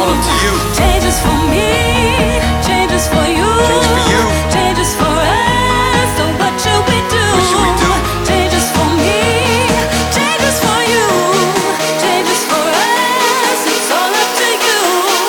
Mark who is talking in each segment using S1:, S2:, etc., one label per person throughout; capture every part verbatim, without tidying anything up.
S1: all up to you.
S2: Changes for me, changes for you.
S1: Change for you.
S2: Changes for us. So what should we do?
S1: What should we do?
S2: Changes for me, changes for you. Changes for us. It's all up to you.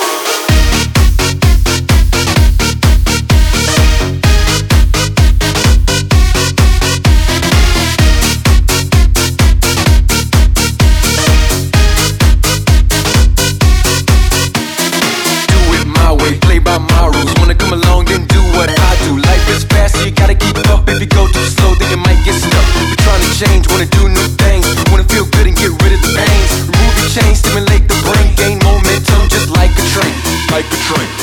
S1: Play by my rules, wanna come along, then do what I do. Life is fast, so you gotta keep up. If you go too slow, then you might get stuck. We're trying to change, wanna do new things, wanna feel good and get rid of the pain. Remove your chains, stimulate the brain, gain momentum just like a train, like a train.